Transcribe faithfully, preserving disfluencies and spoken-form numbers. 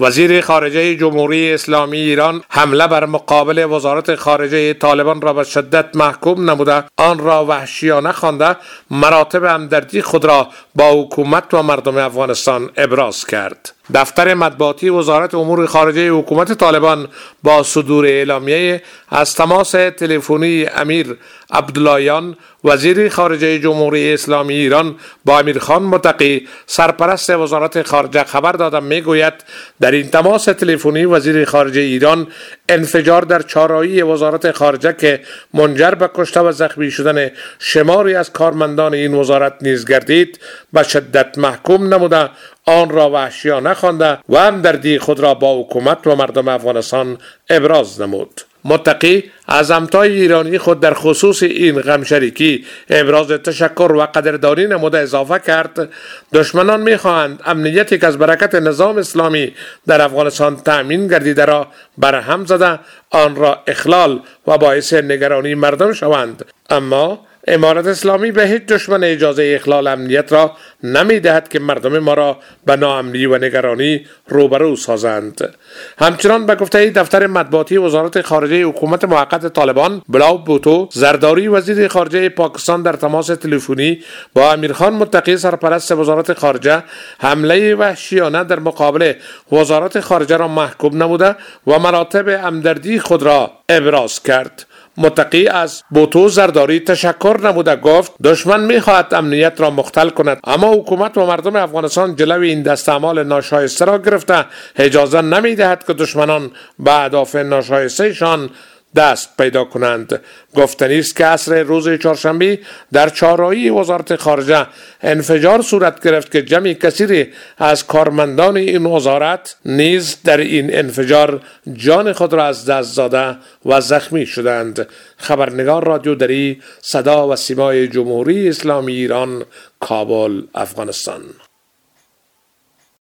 وزیر خارجه جمهوری اسلامی ایران حمله بر مقابل وزارت خارجه طالبان را به شدت محکوم نموده آن را وحشیانه خوانده مراتب همدردی خود را با حکومت و مردم افغانستان ابراز کرد. دفتر مطبوعاتی وزارت امور خارجه حکومت طالبان با صدور اعلامیه از تماس تلفنی امیر عبداللهیان وزیر خارجه جمهوری اسلامی ایران با امیرخان متقی سرپرست وزارت خارجه خبر داده میگوید در این تماس تلفنی وزیر خارجه ایران انفجار در چهارراهی وزارت خارجه که منجر به کشته و زخمی شدن شماری از کارمندان این وزارت نیز گردید به شدت محکوم نموده آن را وحشیانه خوانده و همدردی خود را با حکومت و مردم افغانستان ابراز نمود. متقی از همتای ایرانی خود در خصوص این غمشریکی ابراز تشکر و قدردانی نموده اضافه کرد دشمنان می‌خواهند امنیتی که از برکت نظام اسلامی در افغانستان تأمین گردیده را برهم زده آن را اخلال و باعث نگرانی مردم شوند، اما امارت اسلامی به هیچ دشمن اجازه اخلال امنیت را نمی دهد که مردم ما را به ناامنی و نگرانی روبرو سازند. همچنان به گفته دفتر مطبوعاتی وزارت خارجه حکومت موقت طالبان، بلاو بوتو زرداری وزیر خارجه پاکستان در تماس تلفنی با امیرخان متقی سرپرست وزارت خارجه حمله وحشیانه در مقابل وزارت خارجه را محکوم نموده و مراتب همدردی خود را ابراز کرد. متقی از بوتو زرداری تشکر نموده گفت دشمن میخواهد امنیت را مختل کند، اما حکومت و مردم افغانستان جلوی این دست اعمال ناشایسته را گرفته اجازه نمیدهد که دشمنان به اهداف ناشایستهشان دست پیدا کنند. گفتنی است که عصر روز چهارشنبه در چهارراهی وزارت خارجه انفجار صورت گرفت که جمعی کثیری از کارمندان این وزارت نیز در این انفجار جان خود را از دست داده و زخمی شدند. خبرنگار رادیو دری، صدا و سیمای جمهوری اسلامی ایران، کابل، افغانستان.